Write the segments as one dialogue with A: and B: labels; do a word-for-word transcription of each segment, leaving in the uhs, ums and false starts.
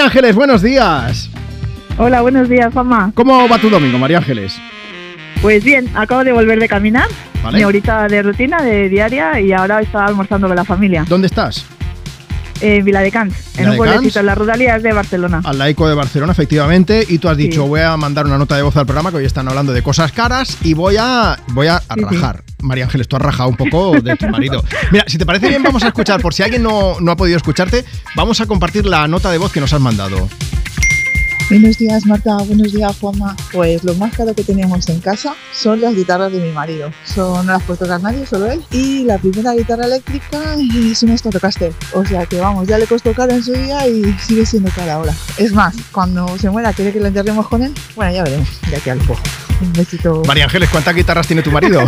A: Ángeles, buenos días.
B: Hola, buenos días, Juanma.
A: ¿Cómo va tu domingo, María Ángeles?
B: Pues bien, acabo de volver de caminar,
A: ¿Vale?
B: mi horita de rutina, de diaria, y ahora estaba almorzando con la familia.
A: ¿Dónde estás?
B: En Viladecans, en un pueblecito en las Rodalías de Barcelona.
A: Al laico de Barcelona, efectivamente. Y tú has dicho,
B: Sí.
A: voy a mandar una nota de voz al programa, que hoy están hablando de cosas caras, y voy a, voy a, a
B: Sí,
A: rajar. María Ángeles, tú has rajado un poco de tu marido. Mira, si te parece bien, vamos a escuchar, por si alguien no, no ha podido escucharte, vamos a compartir la nota de voz que nos has mandado.
C: Buenos días, Marta. Buenos días, Juanma. Pues lo más caro que teníamos en casa son las guitarras de mi marido. Son, no las puede tocar nadie, solo él. Y la primera guitarra eléctrica es una Stratocaster. O sea que vamos, ya le costó caro en su día y sigue siendo cara ahora. Es más, cuando se muera, ¿quiere que lo enterremos con él? Bueno, ya veremos, de aquí al poco. Un besito.
A: María Ángeles, ¿cuántas guitarras tiene tu marido?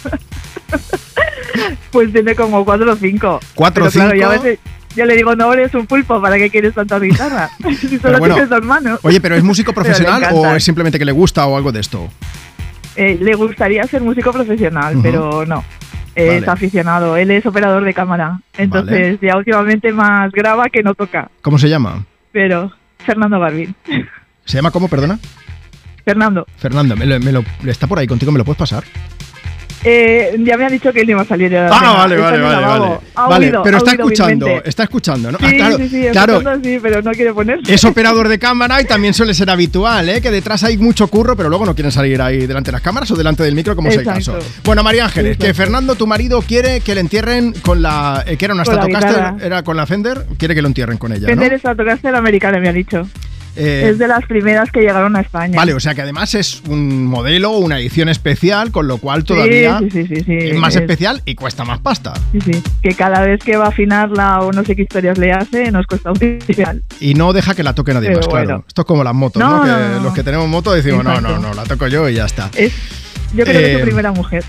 B: Pues tiene como cuatro o cinco.
A: ¿Cuatro o
B: Pero claro,
A: cinco?
B: yo a veces yo le digo, no eres un pulpo, ¿para qué quieres tantas guitarras? Si solo
A: bueno,
B: tienes dos manos.
A: Oye, ¿pero es músico
B: Pero le
A: profesional o
B: encantan.
A: es simplemente que le gusta o algo de esto?
B: Eh, le gustaría ser músico profesional,
A: Ujú.
B: pero no. Es
A: Vale.
B: aficionado, él es operador de cámara. Entonces ya últimamente más graba que no toca.
A: ¿Cómo se llama?
B: Pero Fernando Garbín.
A: ¿Se llama cómo, perdona?
B: Fernando,
A: Fernando, ¿me lo, me lo- ¿está por ahí contigo? ¿Me lo puedes pasar?
B: eh, ya me ha dicho que él iba a salir. de la
A: Ah,
B: cena.
A: vale,
B: Está
A: vale,
B: en el
A: vale,
B: lavabo.
A: vale.
B: Ha
A: Vale,
B: oído,
A: pero
B: ha
A: está
B: oído
A: escuchando,
B: vilmente.
A: está escuchando, ¿no?
B: Sí,
A: Ah, claro,
B: sí, sí,
A: claro.
B: escuchando sí, pero no quiere ponerse.
A: Es operador de cámara y también suele ser habitual, ¿eh? Que detrás hay mucho curro, pero luego no quieren salir ahí delante de las cámaras o delante del micro, como es el
B: Exacto.
A: caso. Bueno, María Ángeles, que
B: Exacto.
A: Fernando, tu marido, quiere que le entierren con la... eh, que era una
B: Con la
A: Stratocaster,
B: guitarra.
A: era con la Fender, quiere que lo entierren con ella, ¿no?
B: Fender Stratocaster americana, me ha dicho.
A: Eh,
B: Es de las primeras que llegaron a España.
A: Vale, o sea que además es un modelo, una edición especial, con lo cual todavía
B: Sí, sí, sí, sí, sí.
A: es más
B: Es-
A: especial y cuesta más pasta.
B: Sí, sí. Que cada vez que va a afinarla o no sé qué historias le hace, nos cuesta un dineral.
A: Y no deja que la toque nadie
B: Pero
A: más, claro.
B: bueno.
A: Esto es como las motos, ¿no?
B: No,
A: Que
B: no, no, no.
A: los que tenemos moto decimos, no,
B: Exacto.
A: no, no, la toco yo y ya está.
B: Es, yo creo que es
A: Eh,
B: su primera mujer.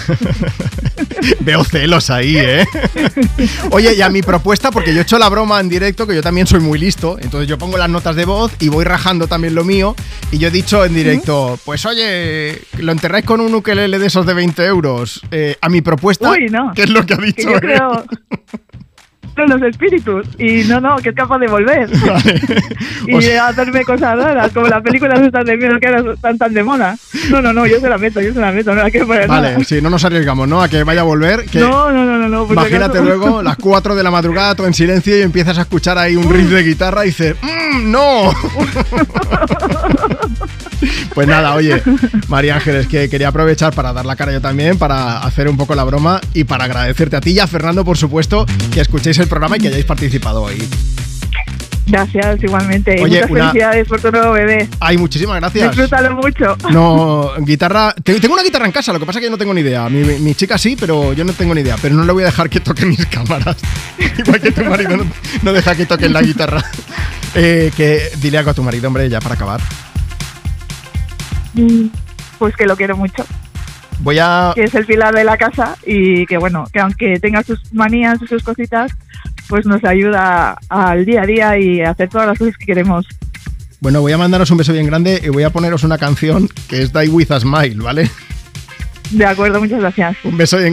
A: Veo celos ahí, ¿eh? Oye, y a mi propuesta, porque yo he hecho la broma en directo, que yo también soy muy listo, entonces yo pongo las notas de voz y voy rajando también lo mío, y yo he dicho en directo, pues oye, lo enterráis con un ukelele de esos de veinte euros. Eh, a mi propuesta,
B: Uy, no.
A: ¿qué es lo que ha
B: Que
A: dicho
B: yo
A: él?
B: creo son los espíritus. Y no, no, que es capaz de volver.
A: Vale.
B: Y
A: O
B: de
A: sea,
B: hacerme cosas raras, como las películas estas de miedo que ahora están tan de moda. No, no, no, yo se la meto, yo se la meto, no la quiero poner
A: vale,
B: nada.
A: sí, no nos arriesgamos, ¿no? A que vaya a volver. Que
B: No, no, no, no, no. por si
A: imagínate
B: acaso.
A: luego, las cuatro de la madrugada, todo en silencio, y empiezas a escuchar ahí un riff de guitarra y dices, "Mm, ¡no! Pues nada, oye, María Ángeles, que quería aprovechar para dar la cara yo también, para hacer un poco la broma y para agradecerte a ti y a Fernando, por supuesto, que escuchéis el programa y que hayáis participado hoy.
B: Gracias, igualmente. Y
A: Oye,
B: muchas
A: una-
B: felicidades por tu nuevo bebé.
A: Ay, muchísimas gracias.
B: Disfrútalo mucho.
A: No, guitarra. te- Tengo una guitarra en casa, lo que pasa es que yo no tengo ni idea. Mi, mi chica sí, pero yo no tengo ni idea. Pero no le voy a dejar que toque mis cámaras. Igual que tu marido no, no deja que toquen la guitarra. Eh, que dile algo a tu marido, hombre, ya para acabar.
B: Pues que lo quiero mucho.
A: Voy a.
B: Que es el pilar de la casa y que bueno, que aunque tenga sus manías y sus cositas, pues nos ayuda al día a día y a hacer todas las cosas que queremos.
A: Bueno, voy a mandaros un beso bien grande y voy a poneros una canción que es Die With a Smile, ¿vale?
B: De acuerdo, muchas gracias.
A: Un beso bien